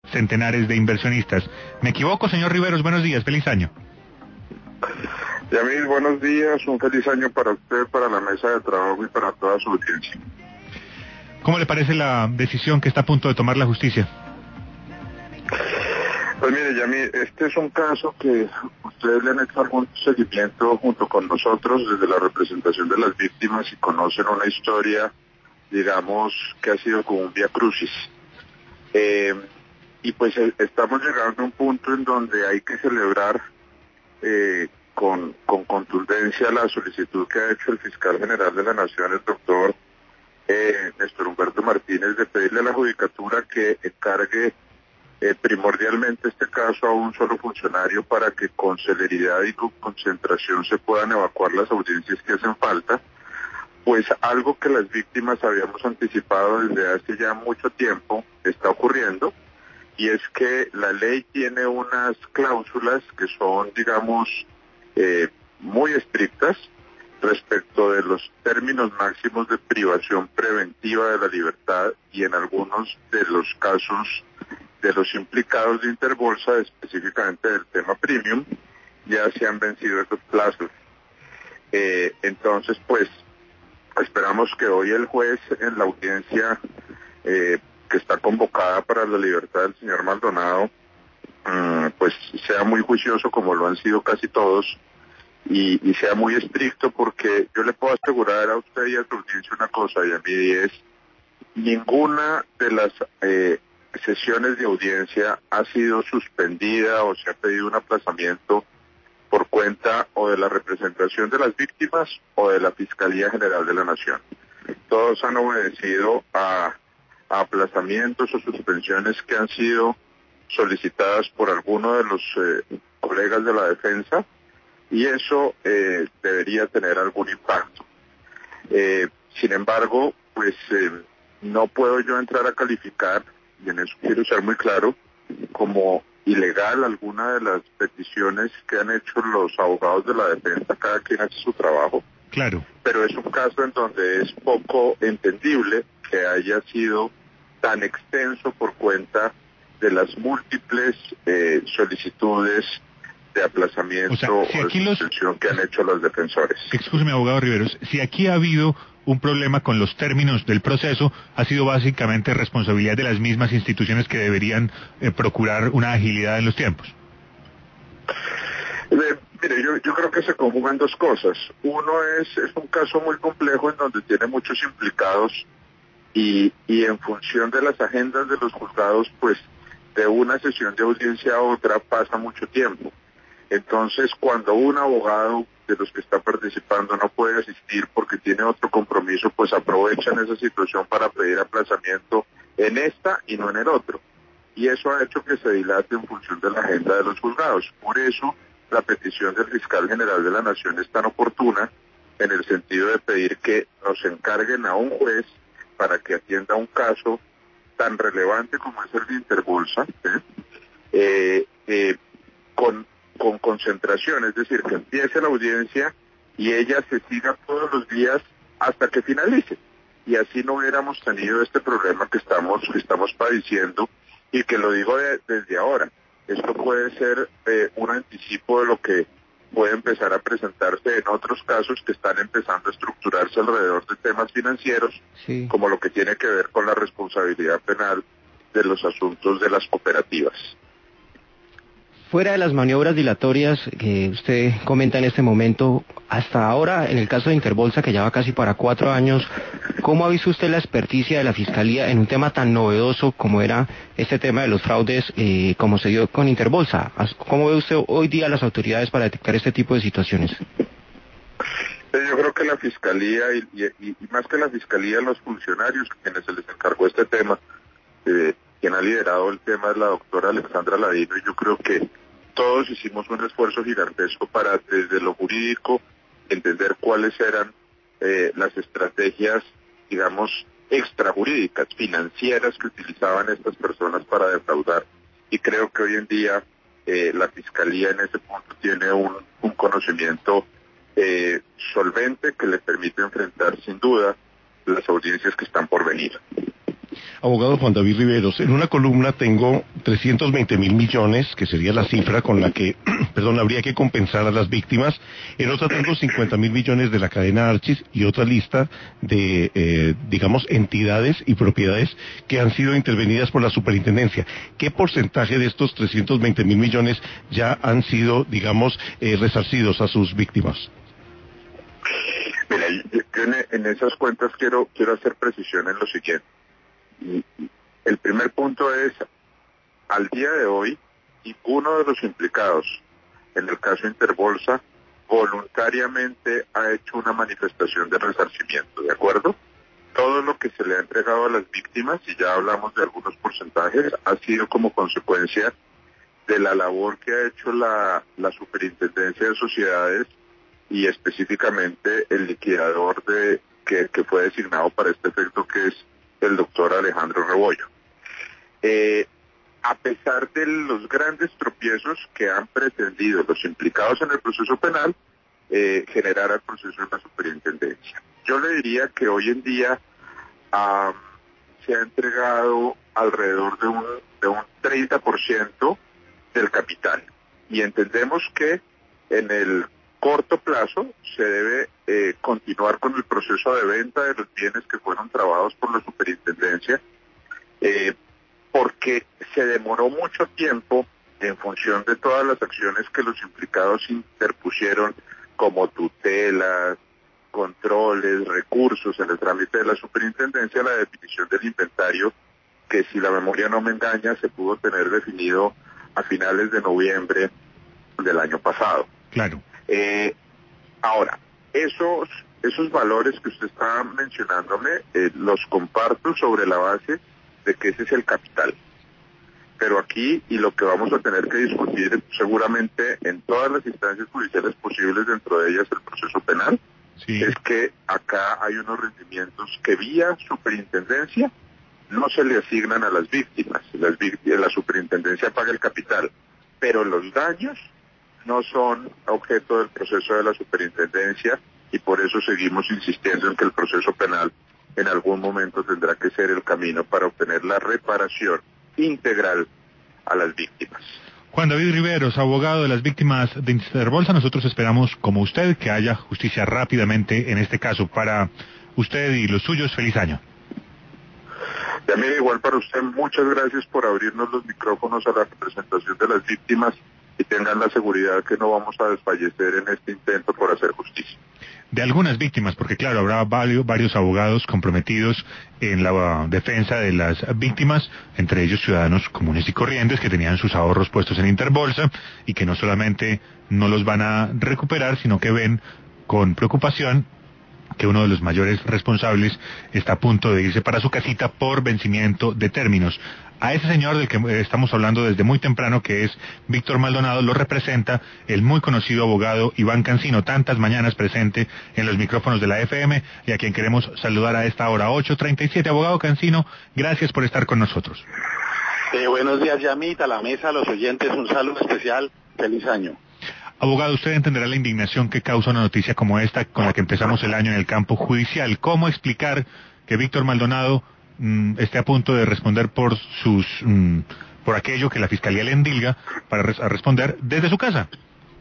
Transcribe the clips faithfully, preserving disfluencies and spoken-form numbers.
centenares de inversionistas. ¿Me equivoco, señor Riveros? Buenos días, feliz año. Yamil, buenos días, un feliz año para usted, para la mesa de trabajo y para toda su audiencia. ¿Cómo le parece la decisión que está a punto de tomar la justicia? Pues mire, Yamil, este es un caso que ustedes le han hecho algún seguimiento junto con nosotros desde la representación de las víctimas y conocen una historia, digamos, que ha sido como un vía crucis. Eh, y pues eh, estamos llegando a un punto en donde hay que celebrar eh, con, con contundencia la solicitud que ha hecho el fiscal general de la Nación, el doctor eh, Néstor Humberto Martínez, de pedirle a la judicatura que encargue Eh, primordialmente este caso a un solo funcionario para que con celeridad y con concentración se puedan evacuar las audiencias que hacen falta, pues algo que las víctimas habíamos anticipado desde hace ya mucho tiempo está ocurriendo, y es que la ley tiene unas cláusulas que son, digamos, eh, muy estrictas respecto de los términos máximos de privación preventiva de la libertad, y en algunos de los casos de los implicados de Interbolsa, específicamente del tema premium, ya se han vencido esos plazos. Eh, entonces, pues, esperamos que hoy el juez, en la audiencia eh, que está convocada para la libertad del señor Maldonado, um, pues sea muy juicioso, como lo han sido casi todos, y, y sea muy estricto, porque yo le puedo asegurar a usted y a su audiencia una cosa, y a mí es, ninguna de las eh, sesiones de audiencia ha sido suspendida o se ha pedido un aplazamiento por cuenta o de la representación de las víctimas o de la Fiscalía General de la Nación. Todos han obedecido a, a aplazamientos o suspensiones que han sido solicitadas por alguno de los eh, colegas de la defensa, y eso eh, debería tener algún impacto. Eh, sin embargo, pues eh, no puedo yo entrar a calificar, y en eso quiero ser muy claro, como ilegal alguna de las peticiones que han hecho los abogados de la defensa. Cada quien hace su trabajo. Claro. Pero es un caso en donde es poco entendible que haya sido tan extenso por cuenta de las múltiples eh, solicitudes de aplazamiento, o, sea, si o de suspensión los... que han hecho los defensores. Excúseme, abogado Riveros, si aquí ha habido un problema con los términos del proceso, ha sido básicamente responsabilidad de las mismas instituciones que deberían eh, procurar una agilidad en los tiempos. Eh, mire, yo, yo creo que se conjugan dos cosas. Uno es, es un caso muy complejo en donde tiene muchos implicados, y, y en función de las agendas de los juzgados, pues de una sesión de audiencia a otra pasa mucho tiempo. Entonces, cuando un abogado de los que está participando no puede asistir porque tiene otro compromiso, pues aprovechan esa situación para pedir aplazamiento en esta y no en el otro. Y eso ha hecho que se dilate en función de la agenda de los juzgados. Por eso, la petición del fiscal general de la Nación es tan oportuna, en el sentido de pedir que nos encarguen a un juez para que atienda un caso tan relevante como es el de Interbolsa, ¿eh? Eh, eh, con con concentración, es decir, que empiece la audiencia y ella se siga todos los días hasta que finalice, y así no hubiéramos tenido este problema que estamos que estamos padeciendo, y que lo digo de, desde ahora. Esto puede ser eh, un anticipo de lo que puede empezar a presentarse en otros casos que están empezando a estructurarse alrededor de temas financieros, sí, como lo que tiene que ver con la responsabilidad penal de los asuntos de las cooperativas. Fuera de las maniobras dilatorias que usted comenta en este momento, hasta ahora, en el caso de Interbolsa, que ya va casi para cuatro años, ¿cómo ha visto usted la experticia de la Fiscalía en un tema tan novedoso como era este tema de los fraudes, eh, como se dio con Interbolsa? ¿Cómo ve usted hoy día las autoridades para detectar este tipo de situaciones? Yo creo que la Fiscalía, y, y, y más que la Fiscalía, los funcionarios a quienes se les encargó este tema, eh, quien ha liderado el tema es la doctora Alexandra Ladino, y yo creo que todos hicimos un esfuerzo gigantesco para, desde lo jurídico, entender cuáles eran eh, las estrategias, digamos, extrajurídicas, financieras que utilizaban estas personas para defraudar. Y creo que hoy en día eh, la Fiscalía en ese punto tiene un, un conocimiento eh, solvente que le permite enfrentar sin duda las audiencias que están por venir. Abogado Juan David Riveros, en una columna tengo trescientos veinte mil millones, que sería la cifra con la que, perdón, habría que compensar a las víctimas. En otra tengo cincuenta mil millones de la cadena Archis y otra lista de, eh, digamos, entidades y propiedades que han sido intervenidas por la superintendencia. ¿Qué porcentaje de estos trescientos veinte mil millones ya han sido, digamos, eh, resarcidos a sus víctimas? Mira, yo en, en esas cuentas quiero quiero hacer precisión en lo siguiente. El primer punto es, al día de hoy, ninguno de los implicados en el caso Interbolsa voluntariamente ha hecho una manifestación de resarcimiento, ¿de acuerdo? Todo lo que se le ha entregado a las víctimas, y ya hablamos de algunos porcentajes, ha sido como consecuencia de la labor que ha hecho la, la Superintendencia de Sociedades y específicamente el liquidador de que, que fue designado para este efecto, que es el doctor Alejandro Rebollo. Eh, a pesar de los grandes tropiezos que han pretendido los implicados en el proceso penal, eh, generar el proceso en la superintendencia. Yo le diría que hoy en día um, se ha entregado alrededor de un, de un treinta por ciento del capital, y entendemos que en el corto plazo se debe eh, continuar con el proceso de venta de los bienes que fueron trabados por la superintendencia, eh, porque se demoró mucho tiempo en función de todas las acciones que los implicados interpusieron, como tutelas, controles, recursos en el trámite de la superintendencia, la definición del inventario, que si la memoria no me engaña se pudo tener definido a finales de noviembre del año pasado. Claro. Eh, ahora, esos esos valores que usted está mencionándome, eh, los comparto sobre la base de que ese es el capital. Pero aquí, y lo que vamos a tener que discutir seguramente en todas las instancias judiciales posibles, dentro de ellas el proceso penal, sí, es que acá hay unos rendimientos que vía superintendencia no se le asignan a las víctimas. Las víctimas, la superintendencia paga el capital, pero los daños no son objeto del proceso de la superintendencia, y por eso seguimos insistiendo en que el proceso penal en algún momento tendrá que ser el camino para obtener la reparación integral a las víctimas. Juan David Riveros, abogado de las víctimas de Interbolsa, nosotros esperamos, como usted, que haya justicia rápidamente en este caso. Para usted y los suyos, feliz año. También igual para usted, muchas gracias por abrirnos los micrófonos a la representación de las víctimas, y tengan la seguridad que no vamos a desfallecer en este intento por hacer justicia. De algunas víctimas, porque claro, habrá varios, varios abogados comprometidos en la defensa de las víctimas, entre ellos ciudadanos comunes y corrientes que tenían sus ahorros puestos en Interbolsa y que no solamente no los van a recuperar, sino que ven con preocupación que uno de los mayores responsables está a punto de irse para su casita por vencimiento de términos. A ese señor del que estamos hablando desde muy temprano, que es Víctor Maldonado, lo representa el muy conocido abogado Iván Cancino, tantas mañanas presente en los micrófonos de la F M, y a quien queremos saludar a esta hora, ocho treinta y siete. Abogado Cancino, gracias por estar con nosotros. Eh, buenos días, Yamit, a la mesa, a los oyentes, un saludo especial, feliz año. Abogado, usted entenderá la indignación que causa una noticia como esta, con la que empezamos el año en el campo judicial. ¿Cómo explicar que Víctor Maldonado mm, esté a punto de responder por sus mm, por aquello que la Fiscalía le endilga para res a responder desde su casa?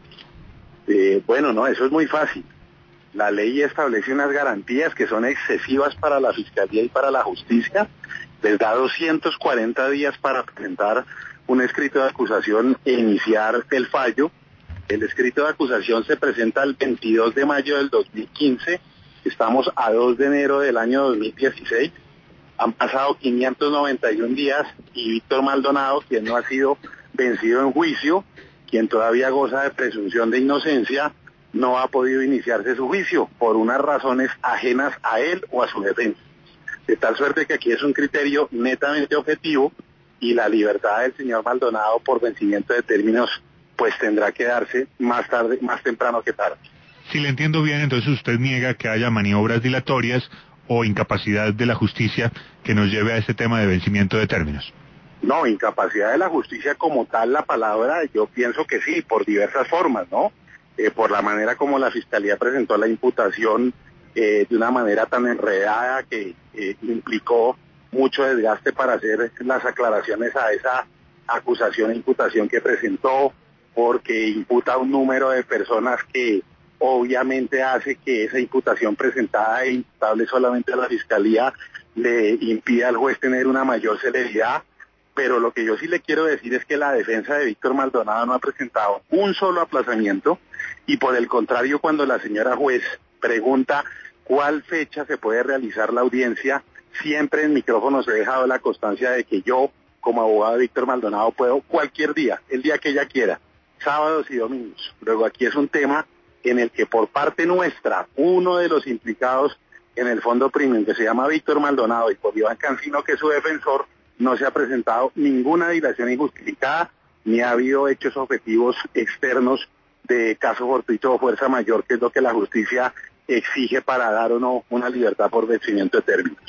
Eh, bueno, no, eso es muy fácil. La ley establece unas garantías que son excesivas para la Fiscalía y para la Justicia. Les da doscientos cuarenta días para presentar un escrito de acusación e iniciar el fallo. El escrito de acusación se presenta el veintidós de mayo del dos mil quince, estamos a dos de enero del año dos mil dieciséis, han pasado quinientos noventa y un días y Víctor Maldonado, quien no ha sido vencido en juicio, quien todavía goza de presunción de inocencia, no ha podido iniciarse su juicio por unas razones ajenas a él o a su defensa. De tal suerte que aquí es un criterio netamente objetivo y la libertad del señor Maldonado por vencimiento de términos pues tendrá que darse más tarde, más temprano que tarde. Si le entiendo bien, entonces usted niega que haya maniobras dilatorias o incapacidad de la justicia que nos lleve a este tema de vencimiento de términos. No, incapacidad de la justicia como tal, la palabra, yo pienso que sí, por diversas formas, ¿no? Eh, por la manera como la Fiscalía presentó la imputación eh, de una manera tan enredada que eh, implicó mucho desgaste para hacer las aclaraciones a esa acusación e imputación que presentó, porque imputa un número de personas que obviamente hace que esa imputación presentada e imputable solamente a la Fiscalía le impida al juez tener una mayor celeridad. Pero lo que yo sí le quiero decir es que la defensa de Víctor Maldonado no ha presentado un solo aplazamiento, y por el contrario, cuando la señora juez pregunta cuál fecha se puede realizar la audiencia, siempre en micrófonos he dejado la constancia de que yo, como abogado de Víctor Maldonado, puedo cualquier día, el día que ella quiera, sábados y domingos. Luego aquí es un tema en el que por parte nuestra, uno de los implicados en el fondo premium, que se llama Víctor Maldonado, y por Iván Cancino, que es su defensor, no se ha presentado ninguna dilación injustificada, ni ha habido hechos objetivos externos de caso fortuito o fuerza mayor, que es lo que la justicia exige para dar o no una libertad por vencimiento de términos.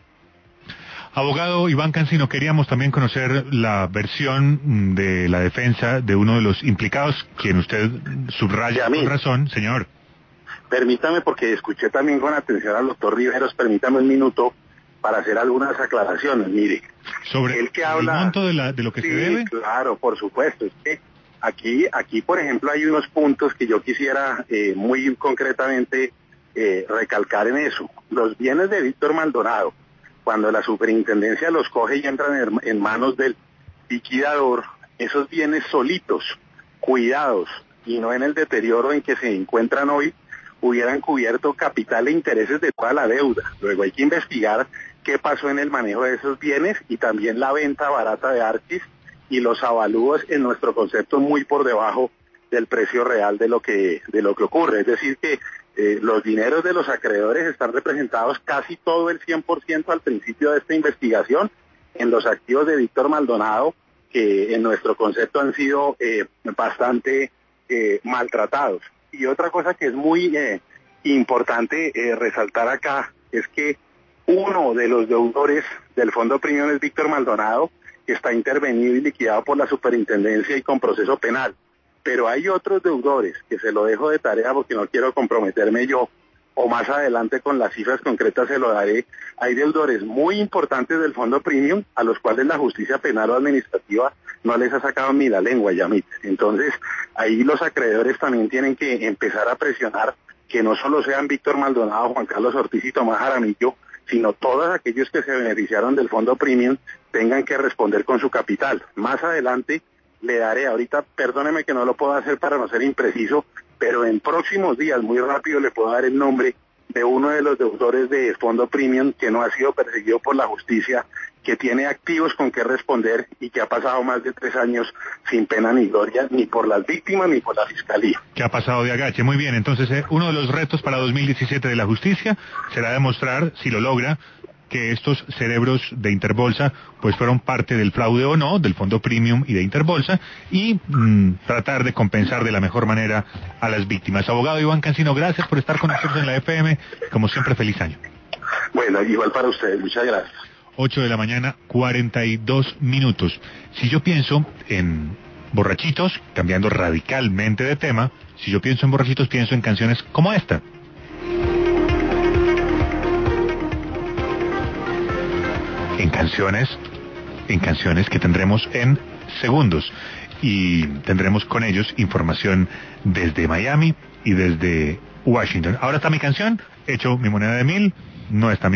Abogado Iván Cancino, queríamos también conocer la versión de la defensa de uno de los implicados, quien usted subraya con razón, señor. Permítame, porque escuché también con atención al doctor Riveros, permítame un minuto para hacer algunas aclaraciones. Mire, sobre el, que habla, el monto de, la, de lo que sí, se debe. Claro, por supuesto. Es que aquí, aquí, por ejemplo, hay unos puntos que yo quisiera eh, muy concretamente eh, recalcar en eso. Los bienes de Víctor Maldonado, cuando la superintendencia los coge y entran en, en manos del liquidador, esos bienes solitos, cuidados, y no en el deterioro en que se encuentran hoy, hubieran cubierto capital e intereses de toda la deuda. Luego hay que investigar qué pasó en el manejo de esos bienes, y también la venta barata de Archis y los avalúos, en nuestro concepto, muy por debajo del precio real de lo que de lo que ocurre. Es decir, que eh, los dineros de los acreedores están representados casi todo el cien por ciento al principio de esta investigación en los activos de Víctor Maldonado, que en nuestro concepto han sido eh, bastante eh, maltratados. Y otra cosa que es muy eh, importante eh, resaltar acá es que uno de los deudores del Fondo Premium es Víctor Maldonado, que está intervenido y liquidado por la superintendencia y con proceso penal. Pero hay otros deudores, que se lo dejo de tarea porque no quiero comprometerme yo, o más adelante con las cifras concretas se lo daré. Hay deudores muy importantes del Fondo Premium a los cuales la justicia penal o administrativa no les ha sacado ni la lengua, Yamit. Entonces, ahí los acreedores también tienen que empezar a presionar que no solo sean Víctor Maldonado, Juan Carlos Ortiz y Tomás Jaramillo, sino todos aquellos que se beneficiaron del Fondo Premium tengan que responder con su capital. Más adelante le daré, ahorita perdóneme que no lo puedo hacer para no ser impreciso, pero en próximos días, muy rápido, le puedo dar el nombre de uno de los deudores de Fondo Premium que no ha sido perseguido por la justicia, que tiene activos con que responder y que ha pasado más de tres años sin pena ni gloria, ni por las víctimas ni por la Fiscalía. Que ha pasado de agache. Muy bien, entonces eh, uno de los retos para dos mil diecisiete de la justicia será demostrar, si lo logra, que estos cerebros de Interbolsa pues fueron parte del fraude o no, del Fondo Premium y de Interbolsa, y mmm, tratar de compensar de la mejor manera a las víctimas. Abogado Iván Cancino, gracias por estar con nosotros en la F M. Como siempre, feliz año. Bueno, igual para ustedes, muchas gracias. ocho de la mañana, cuarenta y dos minutos. Si yo pienso en borrachitos, cambiando radicalmente de tema, si yo pienso en borrachitos, pienso en canciones como esta. En canciones, en canciones que tendremos en segundos, y tendremos con ellos información desde Miami y desde Washington. Ahora está mi canción, hecho mi moneda de mil, no está mi